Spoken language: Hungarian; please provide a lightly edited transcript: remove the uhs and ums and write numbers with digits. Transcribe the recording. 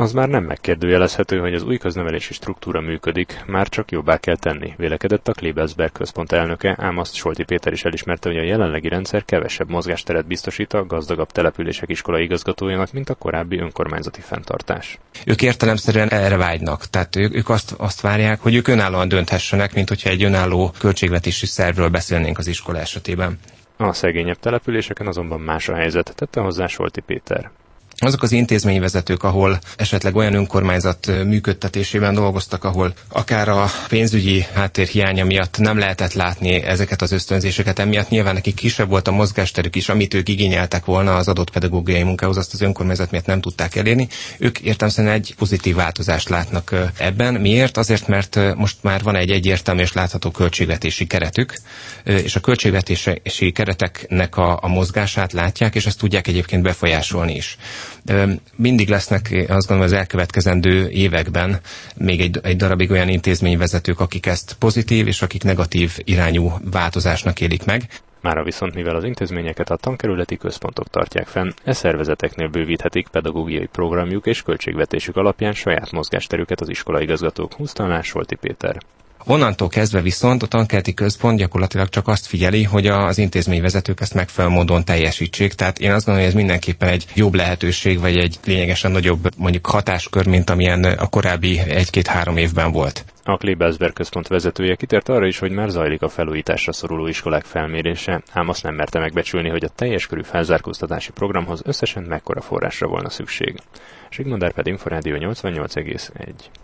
Az már nem megkérdőjelezhető, hogy az új köznevelési struktúra működik, már csak jobbá kell tenni, vélekedett a Klebersberg központ elnöke, ám azt Solti Péter is elismerte, hogy a jelenlegi rendszer kevesebb mozgásteret biztosít a gazdagabb települések iskolai igazgatójának, mint a korábbi önkormányzati fenntartás. Ők értelemszerűen erre vágynak, tehát ők azt várják, hogy ők önállóan dönthessenek, mint hogyha egy önálló költségvetési szervről beszélnénk az iskola esetében. A szegényebb településeken azonban más a helyzet, tette hozzá Solti Péter. Azok az intézményvezetők, ahol esetleg olyan önkormányzat működtetésében dolgoztak, ahol akár a pénzügyi háttér hiánya miatt nem lehetett látni ezeket az ösztönzéseket, emiatt nyilván nekik kisebb volt a mozgásterük is, amit ők igényeltek volna az adott pedagógiai munkához, azt az önkormányzat miatt nem tudták elérni. Ők értelemszerűen egy pozitív változást látnak ebben. Miért? Azért, mert most már van egy egyértelmű és látható költségvetési keretük, és a költségvetési kereteknek a mozgását látják, és ezt tudják egyébként befolyásolni is. Mindig lesznek, azt gondolom, az elkövetkezendő években még egy darabig olyan intézményvezetők, akik ezt pozitív és akik negatív irányú változásnak élik meg. Mára viszont, mivel az intézményeket a tankerületi központok tartják fenn, szervezeteknél bővíthetik pedagógiai programjuk és költségvetésük alapján saját mozgásterüket az iskolaigazgatók, húzta alá Solti Péter. Onnantól kezdve viszont a tankerületi központ gyakorlatilag csak azt figyeli, hogy az intézményvezetők ezt megfelelő módon teljesítsék. Tehát én azt gondolom, hogy ez mindenképpen egy jobb lehetőség, vagy egy lényegesen nagyobb mondjuk hatáskör, mint amilyen a korábbi 1-2-3 évben volt. A Klebersberg központ vezetője kitért arra is, hogy már zajlik a felújításra szoruló iskolák felmérése, ám azt nem merte megbecsülni, hogy a teljes körű felzárkóztatási programhoz összesen mekkora forrásra volna szükség. Zsigmond Árpád, Inforádió 88,1.